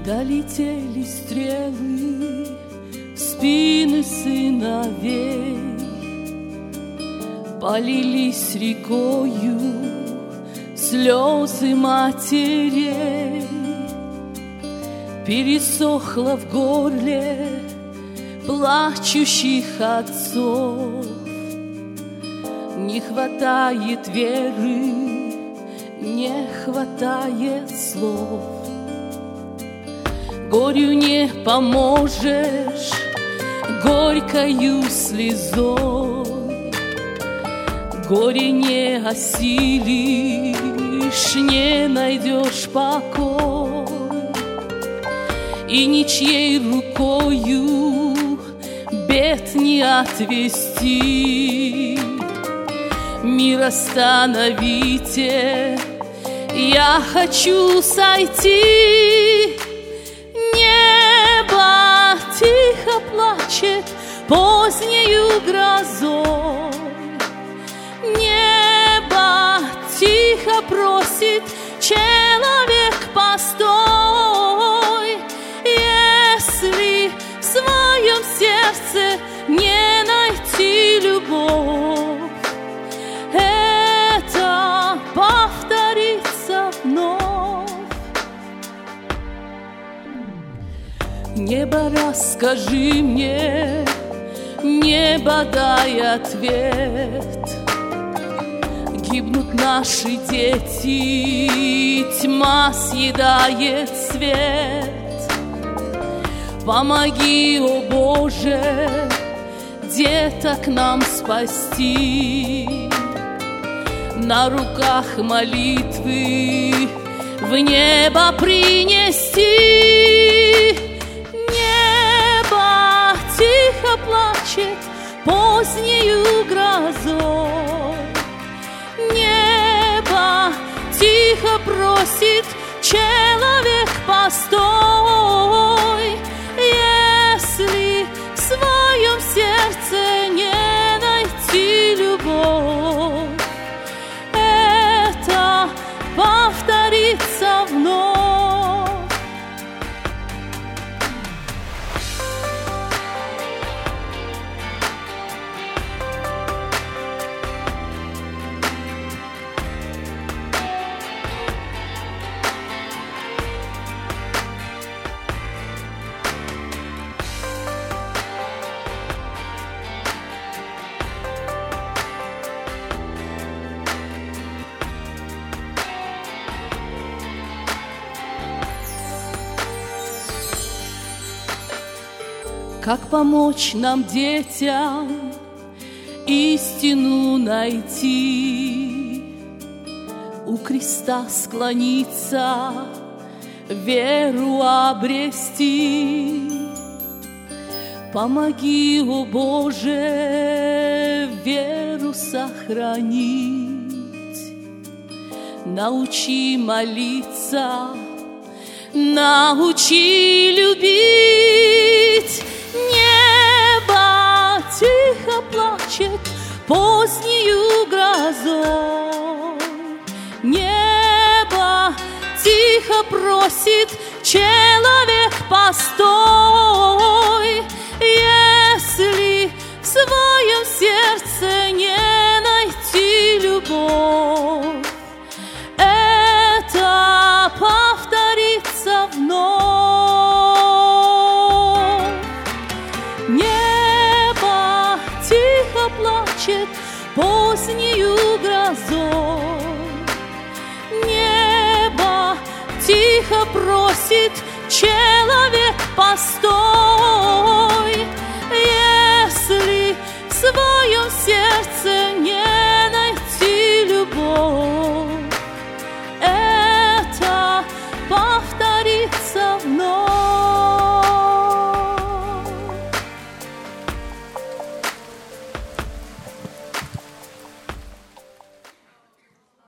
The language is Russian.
Долетели стрелы в спины сыновей, полились рекою слезы матерей. Пересохло в горле плачущих отцов. Не хватает веры, не хватает слов. Горю не поможешь горькою слезой, горе не осилишь, не найдешь покой. И ничьей рукою бед не отвести. Мир остановите, я хочу сойти. Небо тихо плачет позднею грозой. Небо тихо просит, человек, постой. Если в своем сердце не найти любовь, это повторится вновь. Небо, расскажи мне, небо, дай ответ. Гибнут наши дети, тьма съедает свет. Помоги, о Боже, деток нам спасти. На руках молитвы в небо принести. Небо тихо плачет позднею грозой. Небо тихо просит, человек, постой. Если в своем сердце не найти любовь, это повторится вновь. Как помочь нам, детям, истину найти? У креста склониться, веру обрести. Помоги, о Боже, веру сохранить. Научи молиться, научи любить. Небо тихо плачет позднею грозой. Небо тихо просит, человек, постой. Если в своем сердце не найти любовь, это повторится вновь. Небо тихо плачет позднею грозой. Небо тихо просит, человек, постой. Если в своем сердце